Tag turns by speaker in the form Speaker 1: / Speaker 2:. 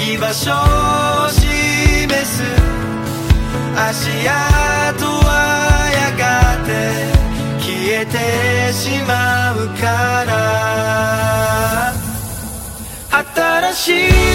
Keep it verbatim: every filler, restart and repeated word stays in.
Speaker 1: 居場所を示す足跡はやがて消えてしまうから新しい